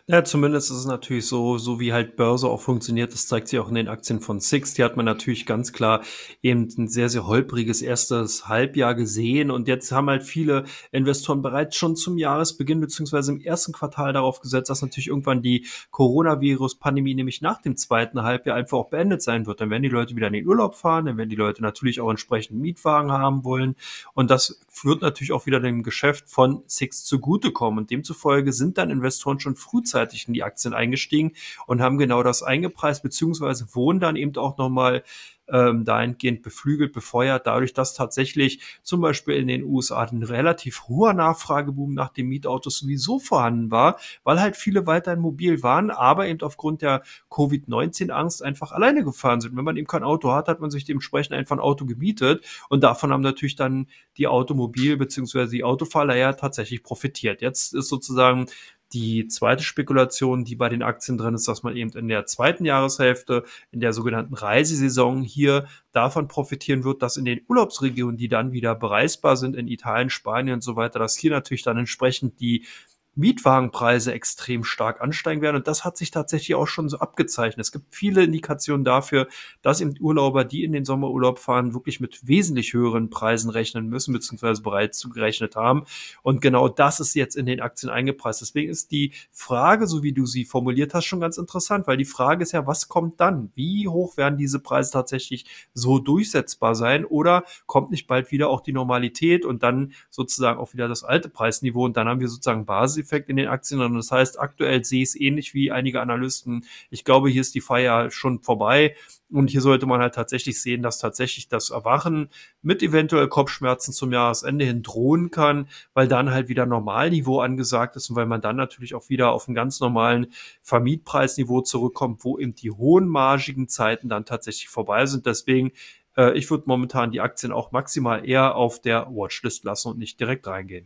Ja, zumindest ist es natürlich so, so wie halt Börse auch funktioniert, das zeigt sich auch in den Aktien von Sixt. Hier hat man natürlich ganz klar eben ein sehr, sehr holpriges erstes Halbjahr gesehen. Und jetzt haben halt viele Investoren bereits schon zum Jahresbeginn beziehungsweise im ersten Quartal darauf gesetzt, dass natürlich irgendwann die Coronavirus-Pandemie nämlich nach dem zweiten Halbjahr einfach auch beendet sein wird. Dann werden die Leute wieder in den Urlaub fahren, dann werden die Leute natürlich auch entsprechend Mietwagen haben wollen. Und das wird natürlich auch wieder dem Geschäft von Sixt zugutekommen. Und demzufolge sind dann Investoren schon frühzeitig in die Aktien eingestiegen und haben genau das eingepreist, beziehungsweise wurden dann eben auch nochmal ähm, dahingehend beflügelt, befeuert, dadurch, dass tatsächlich zum Beispiel in den U S A ein relativ hoher Nachfrageboom nach den Mietautos sowieso vorhanden war, weil halt viele weiterhin mobil waren, aber eben aufgrund der Covid neunzehn Angst einfach alleine gefahren sind. Wenn man eben kein Auto hat, hat man sich dementsprechend einfach ein Auto gemietet und davon haben natürlich dann die Automobil- bzw. die Autofahrleiher tatsächlich profitiert. Jetzt ist sozusagen die zweite Spekulation, die bei den Aktien drin ist, dass man eben in der zweiten Jahreshälfte, in der sogenannten Reisesaison hier davon profitieren wird, dass in den Urlaubsregionen, die dann wieder bereisbar sind, in Italien, Spanien und so weiter, dass hier natürlich dann entsprechend die Mietwagenpreise extrem stark ansteigen werden. Und das hat sich tatsächlich auch schon so abgezeichnet. Es gibt viele Indikationen dafür, dass eben Urlauber, die in den Sommerurlaub fahren, wirklich mit wesentlich höheren Preisen rechnen müssen, beziehungsweise bereits zugerechnet haben. Und genau das ist jetzt in den Aktien eingepreist. Deswegen ist die Frage, so wie du sie formuliert hast, schon ganz interessant, weil die Frage ist ja, was kommt dann? Wie hoch werden diese Preise tatsächlich so durchsetzbar sein? Oder kommt nicht bald wieder auch die Normalität und dann sozusagen auch wieder das alte Preisniveau und dann haben wir sozusagen Basiseffekt in den Aktien. Und das heißt, aktuell sehe ich es ähnlich wie einige Analysten. Ich glaube, hier ist die Feier schon vorbei. Und hier sollte man halt tatsächlich sehen, dass tatsächlich das Erwachen mit eventuell Kopfschmerzen zum Jahresende hin drohen kann, weil dann halt wieder Normalniveau angesagt ist und weil man dann natürlich auch wieder auf einen ganz normalen Vermietpreisniveau zurückkommt, wo eben die hohen margigen Zeiten dann tatsächlich vorbei sind. Deswegen, äh, ich würde momentan die Aktien auch maximal eher auf der Watchlist lassen und nicht direkt reingehen.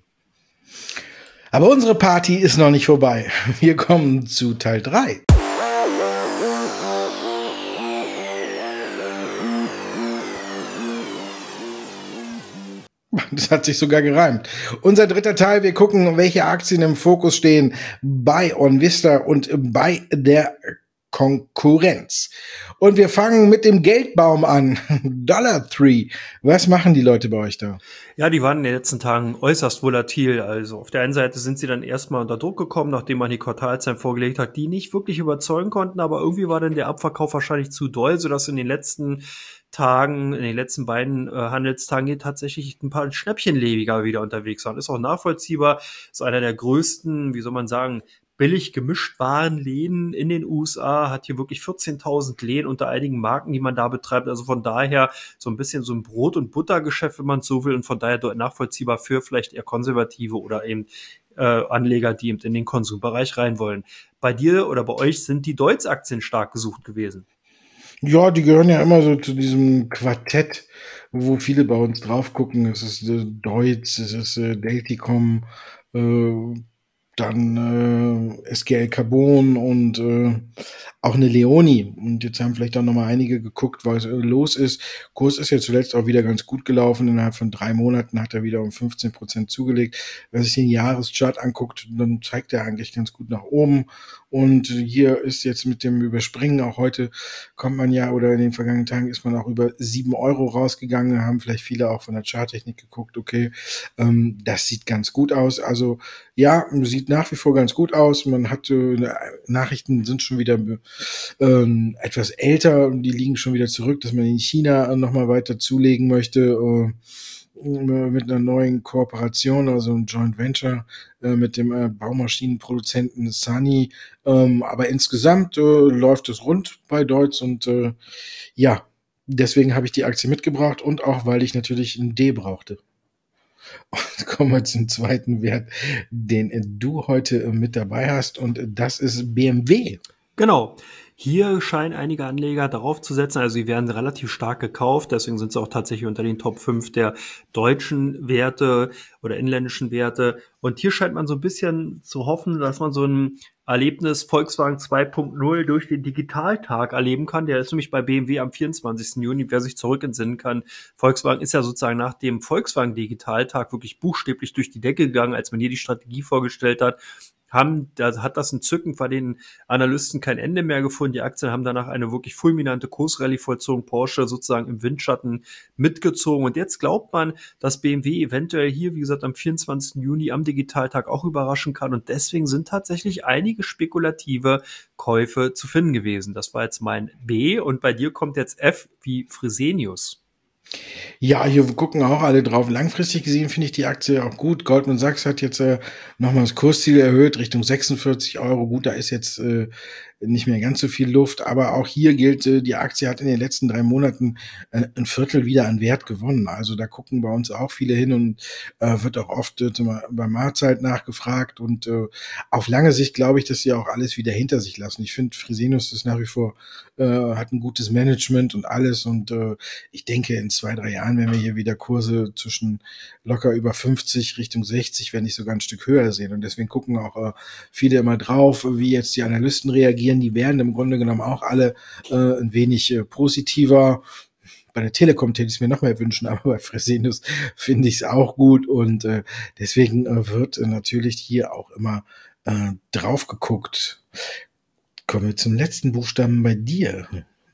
Aber unsere Party ist noch nicht vorbei. Wir kommen zu Teil drei. Das hat sich sogar gereimt. Unser dritter Teil, wir gucken, welche Aktien im Fokus stehen bei OnVista und bei der Konkurrenz. Und wir fangen mit dem Geldbaum an. Dollar Tree. Was machen die Leute bei euch da? Ja, die waren in den letzten Tagen äußerst volatil. Also auf der einen Seite sind sie dann erstmal unter Druck gekommen, nachdem man die Quartalzahlen vorgelegt hat, die nicht wirklich überzeugen konnten, aber irgendwie war dann der Abverkauf wahrscheinlich zu doll, sodass in den letzten Tagen, in den letzten beiden äh, Handelstagen hier tatsächlich ein paar Schnäppchenleger wieder unterwegs waren. Ist auch nachvollziehbar. Ist einer der größten, wie soll man sagen, billig gemischt Warenläden in den U S A, hat hier wirklich vierzehntausend Läden unter einigen Marken, die man da betreibt. Also von daher so ein bisschen so ein Brot- und Buttergeschäft, wenn man so will, und von daher nachvollziehbar für vielleicht eher konservative oder eben äh, Anleger, die eben in den Konsumbereich rein wollen. Bei dir oder bei euch sind die Deutz-Aktien stark gesucht gewesen. Ja, die gehören ja immer so zu diesem Quartett, wo viele bei uns drauf gucken. Es ist äh, Deutz, es ist äh, Delticom, äh, dann äh, S G L Carbon und äh, auch eine Leoni. Und jetzt haben vielleicht auch noch mal einige geguckt, was äh, los ist. Kurs ist ja zuletzt auch wieder ganz gut gelaufen. Innerhalb von drei Monaten hat er wieder um fünfzehn Prozent zugelegt. Wer sich den Jahreschart anguckt, dann zeigt er eigentlich ganz gut nach oben. Und hier ist jetzt mit dem Überspringen, auch heute kommt man ja, oder in den vergangenen Tagen ist man auch über sieben Euro rausgegangen. Da haben vielleicht viele auch von der Charttechnik geguckt, okay, ähm, das sieht ganz gut aus. Also ja, sieht nach wie vor ganz gut aus. Man hat äh, Nachrichten sind schon wieder ähm, etwas älter und die liegen schon wieder zurück, dass man in China nochmal weiter zulegen möchte. Äh, mit einer neuen Kooperation, also ein Joint Venture äh, mit dem äh, Baumaschinenproduzenten Sany. Ähm, aber insgesamt äh, läuft es rund bei Deutz und äh, ja, deswegen habe ich die Aktie mitgebracht und auch, weil ich natürlich ein D brauchte. Und kommen wir zum zweiten Wert, den äh, du heute äh, mit dabei hast und das ist B M W. Genau. Hier scheinen einige Anleger darauf zu setzen, also sie werden relativ stark gekauft, deswegen sind sie auch tatsächlich unter den Top fünf der deutschen Werte oder inländischen Werte. Und hier scheint man so ein bisschen zu hoffen, dass man so ein Erlebnis Volkswagen zwei Punkt null durch den Digitaltag erleben kann. Der ist nämlich bei B M W am vierundzwanzigsten Juni, wer sich zurück entsinnen kann. Volkswagen ist ja sozusagen nach dem Volkswagen Digitaltag wirklich buchstäblich durch die Decke gegangen, als man hier die Strategie vorgestellt hat. haben, da hat das entzückend bei den Analysten kein Ende mehr gefunden. Die Aktien haben danach eine wirklich fulminante Kursrallye vollzogen, Porsche sozusagen im Windschatten mitgezogen. Und jetzt glaubt man, dass B M W eventuell hier, wie gesagt, am vierundzwanzigsten Juni am Digitaltag auch überraschen kann. Und deswegen sind tatsächlich einige spekulative Käufe zu finden gewesen. Das war jetzt mein B. Und bei dir kommt jetzt F wie Fresenius. Ja, hier gucken auch alle drauf. Langfristig gesehen finde ich die Aktie auch gut. Goldman Sachs hat jetzt äh, nochmal das Kursziel erhöht Richtung sechsundvierzig Euro. Gut, da ist jetzt äh, nicht mehr ganz so viel Luft, aber auch hier gilt, äh, die Aktie hat in den letzten drei Monaten äh, ein Viertel wieder an Wert gewonnen. Also da gucken bei uns auch viele hin und äh, wird auch oft äh, bei Mahlzeit nachgefragt und äh, auf lange Sicht glaube ich, dass sie auch alles wieder hinter sich lassen. Ich finde, Fresenius ist nach wie vor, äh, hat ein gutes Management und alles und äh, ich denke, in zwei, drei Jahren, wenn wir hier wieder Kurse zwischen locker über fünfzig Richtung sechzig, wenn nicht sogar ein Stück höher sehen. Und deswegen gucken auch äh, viele immer drauf, wie jetzt die Analysten reagieren. Die werden im Grunde genommen auch alle äh, ein wenig äh, positiver. Bei der Telekom hätte ich es mir noch mehr wünschen, aber bei Fresenius finde ich es auch gut. Und äh, deswegen äh, wird äh, natürlich hier auch immer äh, drauf geguckt. Kommen wir zum letzten Buchstaben bei dir.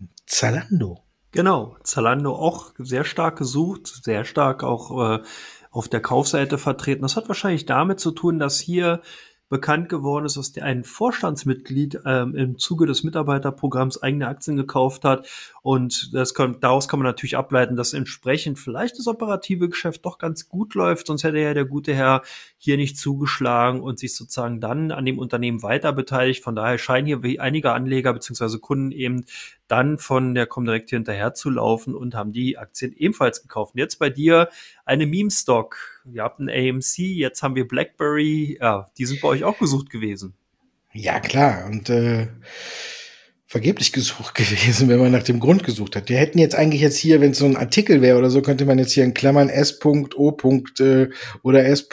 Zalando. Genau, Zalando auch sehr stark gesucht, sehr stark auch äh, auf der Kaufseite vertreten. Das hat wahrscheinlich damit zu tun, dass hier bekannt geworden ist, dass der ein Vorstandsmitglied ähm, im Zuge des Mitarbeiterprogramms eigene Aktien gekauft hat. Und das kann, daraus kann man natürlich ableiten, dass entsprechend vielleicht das operative Geschäft doch ganz gut läuft. Sonst hätte ja der gute Herr hier nicht zugeschlagen und sich sozusagen dann an dem Unternehmen weiter beteiligt. Von daher scheinen hier einige Anleger bzw. Kunden eben dann von der Comdirect hier hinterher zu laufen und haben die Aktien ebenfalls gekauft. Und jetzt bei dir eine Meme-Stock. Wir hatten A M C, jetzt haben wir BlackBerry. Ja, die sind bei euch auch gesucht gewesen. Ja, klar. Und äh, vergeblich gesucht gewesen, wenn man nach dem Grund gesucht hat. Wir hätten jetzt eigentlich jetzt hier, wenn es so ein Artikel wäre oder so, könnte man jetzt hier in Klammern S O Äh, oder S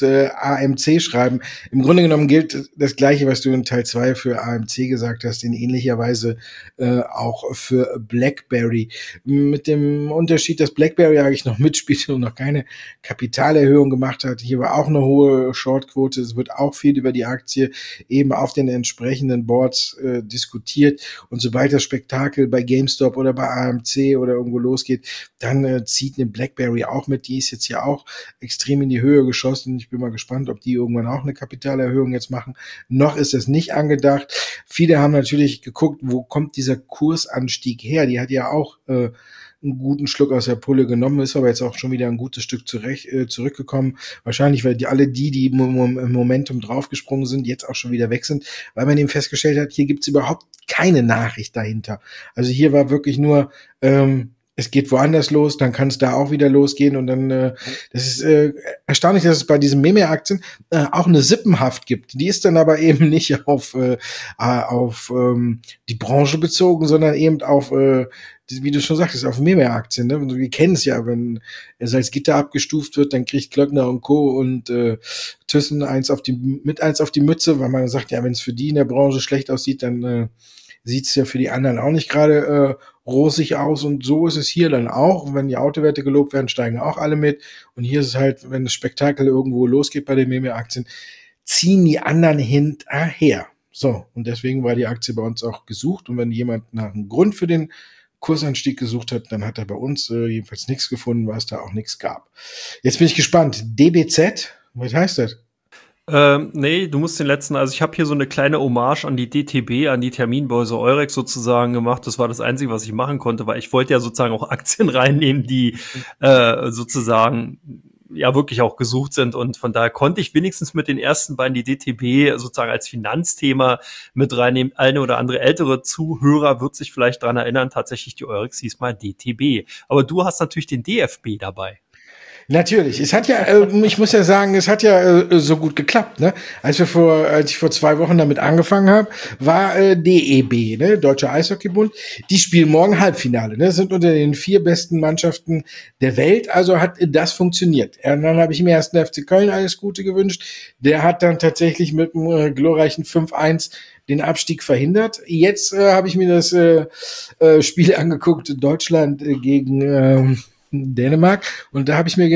A M C schreiben. Im Grunde genommen gilt das Gleiche, was du in Teil zwei für A M C gesagt hast, in ähnlicher Weise äh, auch für BlackBerry. Mit dem Unterschied, dass BlackBerry eigentlich noch mitspielte und noch keine Kapitalerhöhung gemacht hat. Hier war auch eine hohe Shortquote. Es wird auch viel über die Aktie eben auf den entsprechenden Boards äh, diskutiert. Und sobald das Spektakel bei GameStop oder bei A M C oder irgendwo losgeht, dann äh, zieht eine BlackBerry auch mit. Die ist jetzt ja auch extrem in die Höhe geschossen. Ich bin mal gespannt, ob die irgendwann auch eine Kapitalerhöhung jetzt machen. Noch ist es nicht angedacht. Viele haben natürlich geguckt, wo kommt dieser Kursanstieg her? Die hat ja auch äh, einen guten Schluck aus der Pulle genommen, ist aber jetzt auch schon wieder ein gutes Stück zurecht, äh, zurückgekommen. Wahrscheinlich, weil die alle die, die im Momentum draufgesprungen sind, jetzt auch schon wieder weg sind, weil man eben festgestellt hat, hier gibt's überhaupt keine Nachricht dahinter. Also hier war wirklich nur, ähm, es geht woanders los, dann kann es da auch wieder losgehen und dann, äh, das ist äh, erstaunlich, dass es bei diesen Meme-Aktien äh, auch eine Sippenhaft gibt. Die ist dann aber eben nicht auf äh, auf ähm, die Branche bezogen, sondern eben auf, äh, wie du schon sagtest, auf Meme-Aktien. Ne? Wir kennen es ja, wenn Salzgitter abgestuft wird, dann kriegt Klöckner und Co. und äh, Thyssen eins auf die mit eins auf die Mütze, weil man sagt, ja, wenn es für die in der Branche schlecht aussieht, dann äh, sieht es ja für die anderen auch nicht gerade äh, rosig aus und so ist es hier dann auch. Und wenn die Autowerte gelobt werden, steigen auch alle mit. Und hier ist es halt, wenn das Spektakel irgendwo losgeht bei den Meme-Aktien, ziehen die anderen hinterher. So, und deswegen war die Aktie bei uns auch gesucht. Und wenn jemand nach einem Grund für den Kursanstieg gesucht hat, dann hat er bei uns äh, jedenfalls nichts gefunden, weil es da auch nichts gab. Jetzt bin ich gespannt. D B Z, was heißt das? Ähm, nee, du musst den letzten, also ich habe hier so eine kleine Hommage an die D T B, an die Terminbörse Eurex sozusagen gemacht. Das war das Einzige, was ich machen konnte, weil ich wollte ja sozusagen auch Aktien reinnehmen, die äh, sozusagen ja wirklich auch gesucht sind. Und von daher konnte ich wenigstens mit den ersten beiden die D T B sozusagen als Finanzthema mit reinnehmen. Eine oder andere ältere Zuhörer wird sich vielleicht dran erinnern, tatsächlich die Eurex hieß mal D T B. Aber du hast natürlich den D F B dabei. Natürlich. Es hat ja, äh, ich muss ja sagen, es hat ja äh, so gut geklappt, ne? Als wir vor, als ich vor zwei Wochen damit angefangen habe, war äh, D E B, ne, Deutscher Eishockeybund. Die spielen morgen Halbfinale, ne? Sind unter den vier besten Mannschaften der Welt. Also hat das funktioniert. Und dann habe ich im ersten F C Köln alles Gute gewünscht. Der hat dann tatsächlich mit einem äh, glorreichen fünf eins den Abstieg verhindert. Jetzt äh, habe ich mir das äh, äh, Spiel angeguckt, Deutschland äh, gegen äh, Dänemark. Und da habe ich mir gedacht,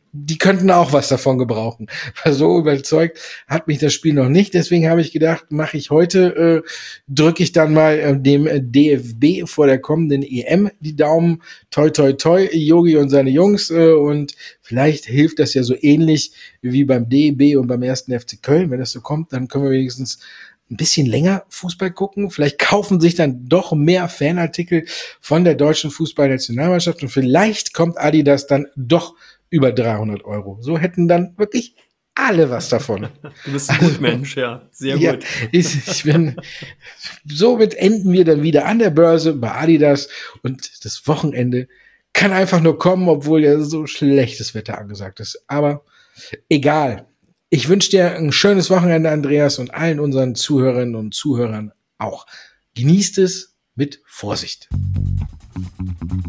die könnten auch was davon gebrauchen. War so überzeugt hat mich das Spiel noch nicht. Deswegen habe ich gedacht, mache ich heute, äh, drücke ich dann mal äh, dem D F B vor der kommenden E M die Daumen. Toi, toi, toi, Yogi und seine Jungs. Äh, und vielleicht hilft das ja so ähnlich wie beim D E B und beim ersten F C Köln. Wenn das so kommt, dann können wir wenigstens ein bisschen länger Fußball gucken. Vielleicht kaufen sich dann doch mehr Fanartikel von der deutschen Fußballnationalmannschaft und vielleicht kommt Adidas dann doch über dreihundert Euro. So hätten dann wirklich alle was davon. Du bist ein guter Mensch, ja. Sehr ja, gut. Ich, ich bin, somit enden wir dann wieder an der Börse bei Adidas und das Wochenende kann einfach nur kommen, obwohl ja so schlechtes Wetter angesagt ist. Aber egal. Ich wünsche dir ein schönes Wochenende, Andreas, und allen unseren Zuhörerinnen und Zuhörern auch. Genießt es mit Vorsicht.